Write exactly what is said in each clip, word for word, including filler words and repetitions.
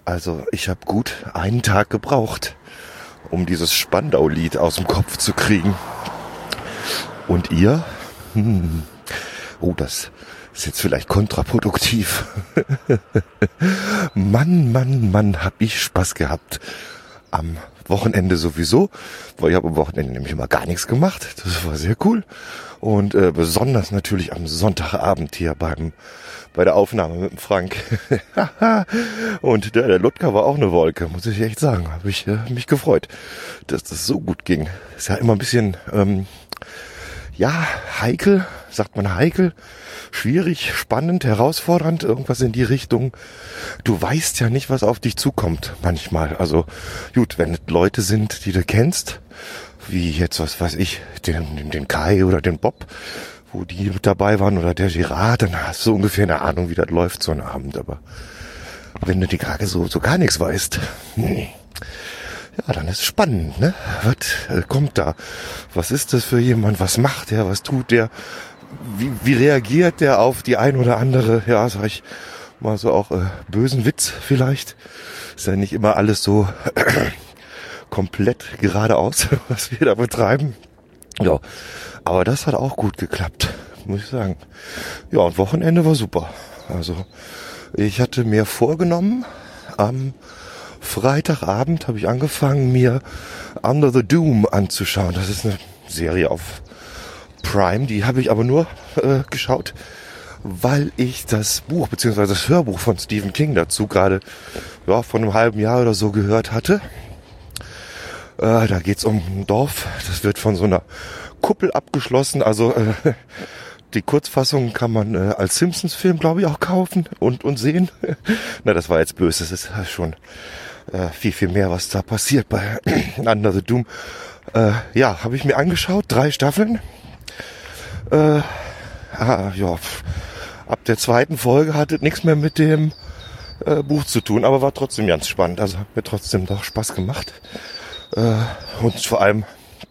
Also ich habe gut einen Tag gebraucht, um dieses Spandau-Lied aus dem Kopf zu kriegen. Und ihr? Hm. Oh, das ist jetzt vielleicht kontraproduktiv. Mann, Mann, Mann, hab ich Spaß gehabt. Am Wochenende sowieso, weil ich habe am Wochenende nämlich immer gar nichts gemacht. Das war sehr cool. Und äh, besonders natürlich am Sonntagabend hier beim bei der Aufnahme mit dem Frank. Und der, der Ludger war auch eine Wolke, muss ich echt sagen. Habe ich äh, mich gefreut, dass das so gut ging. Ist ja immer ein bisschen, ähm, ja, heikel, sagt man heikel, schwierig, spannend, herausfordernd, irgendwas in die Richtung. Du weißt ja nicht, was auf dich zukommt manchmal. Also gut, wenn es Leute sind, die du kennst, wie jetzt, was weiß ich, den, den Kai oder den Bob, wo die mit dabei waren, oder der Girard, dann hast du ungefähr eine Ahnung, wie das läuft so ein Abend. Aber wenn du die gerade so, so gar nichts weißt, hm, ja, dann ist es spannend, ne? Was äh, kommt da? Was ist das für jemand? Was macht der? Was tut der? Wie, wie reagiert der auf die ein oder andere, ja, sag ich mal so auch äh, bösen Witz vielleicht? Ist ja nicht immer alles so komplett geradeaus, was wir da betreiben. Ja, aber das hat auch gut geklappt, muss ich sagen. Ja, und Wochenende war super. Also ich hatte mir vorgenommen, am Freitagabend habe ich angefangen, mir Under the Doom anzuschauen. Das ist eine Serie auf Prime, die habe ich aber nur äh, geschaut, weil ich das Buch bzw. das Hörbuch von Stephen King dazu gerade ja, vor einem halben Jahr oder so gehört hatte. Äh, da geht's um ein Dorf, das wird von so einer Kuppel abgeschlossen, also äh, die Kurzfassung kann man äh, als Simpsons-Film, glaube ich, auch kaufen und, und sehen. Na, das war jetzt böse, es ist schon äh, viel, viel mehr, was da passiert bei Under the Doom. Äh, ja, habe ich mir angeschaut, drei Staffeln. Äh, ah, ja, ab der zweiten Folge hatte nichts mehr mit dem äh, Buch zu tun, aber war trotzdem ganz spannend, also hat mir trotzdem doch Spaß gemacht. Äh, und vor allem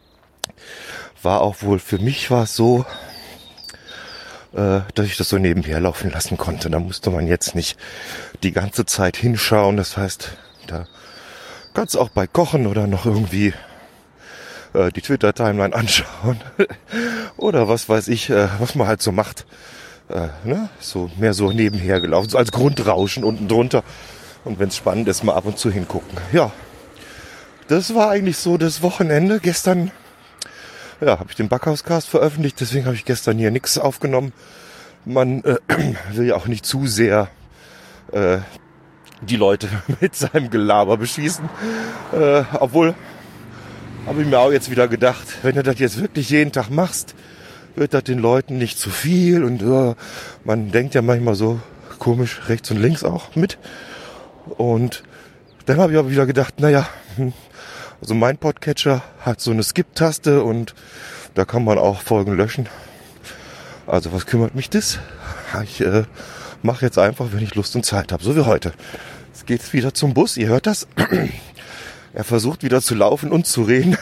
war auch wohl, für mich war es so, äh, dass ich das so nebenher laufen lassen konnte. Da musste man jetzt nicht die ganze Zeit hinschauen. Das heißt, da kannst du auch bei Kochen oder noch irgendwie äh, die Twitter-Timeline anschauen. Oder was weiß ich, äh, was man halt so macht. Äh, ne? So mehr so nebenher gelaufen, so als Grundrauschen unten drunter. Und wenn es spannend ist, mal ab und zu hingucken. Ja, das war eigentlich so das Wochenende. Gestern ja, habe ich den Backhauscast veröffentlicht, deswegen habe ich gestern hier nichts aufgenommen. Man äh, will ja auch nicht zu sehr äh, die Leute mit seinem Gelaber beschießen. Äh, obwohl, habe ich mir auch jetzt wieder gedacht, wenn du das jetzt wirklich jeden Tag machst, wird das den Leuten nicht zu viel. Und äh, man denkt ja manchmal so komisch rechts und links auch mit. Und dann habe ich aber wieder gedacht, naja, hm, also mein Podcatcher hat so eine Skip-Taste und da kann man auch Folgen löschen. Also was kümmert mich das? Ich äh, mache jetzt einfach, wenn ich Lust und Zeit habe, so wie heute. Jetzt geht's wieder zum Bus, ihr hört das. Er versucht wieder zu laufen und zu reden,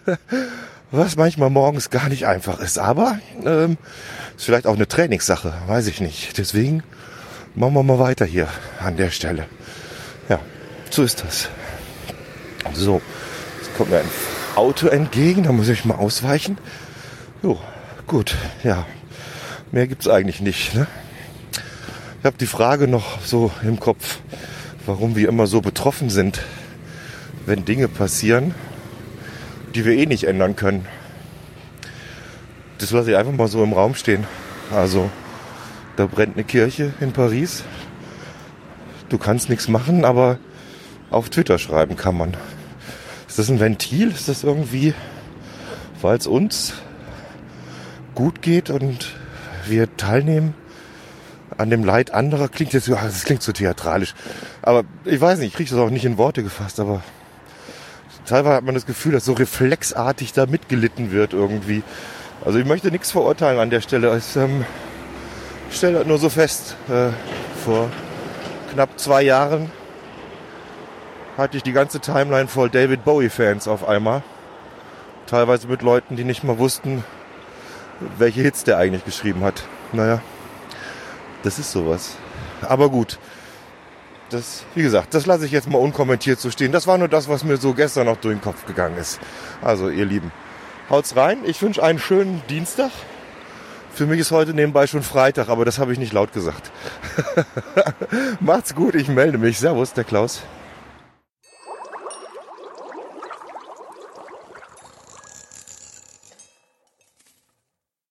was manchmal morgens gar nicht einfach ist. Aber ähm, ist vielleicht auch eine Trainingssache, weiß ich nicht. Deswegen machen wir mal weiter hier an der Stelle. Ja, so ist das. So. Kommt mir ein Auto entgegen, da muss ich mal ausweichen. Jo, gut, ja, mehr gibt's eigentlich nicht, ne? Ich habe die Frage noch so im Kopf, warum wir immer so betroffen sind, wenn Dinge passieren, die wir eh nicht ändern können. Das lasse ich einfach mal so im Raum stehen. Also, da brennt eine Kirche in Paris. Du kannst nichts machen, aber auf Twitter schreiben kann man. Ist das ein Ventil? Ist das irgendwie, weil es uns gut geht und wir teilnehmen an dem Leid anderer? Klingt jetzt, das klingt so theatralisch. Aber ich weiß nicht, ich kriege das auch nicht in Worte gefasst, aber teilweise hat man das Gefühl, dass so reflexartig da mitgelitten wird irgendwie. Also ich möchte nichts verurteilen an der Stelle. Ich ähm, stelle das nur so fest. Äh, vor knapp zwei Jahren hatte ich die ganze Timeline voll David Bowie-Fans auf einmal. Teilweise mit Leuten, die nicht mal wussten, welche Hits der eigentlich geschrieben hat. Naja, das ist sowas. Aber gut, das, wie gesagt, das lasse ich jetzt mal unkommentiert so stehen. Das war nur das, was mir so gestern noch durch den Kopf gegangen ist. Also ihr Lieben, haut's rein. Ich wünsche einen schönen Dienstag. Für mich ist heute nebenbei schon Freitag, aber das habe ich nicht laut gesagt. Macht's gut, ich melde mich. Servus, der Klaus.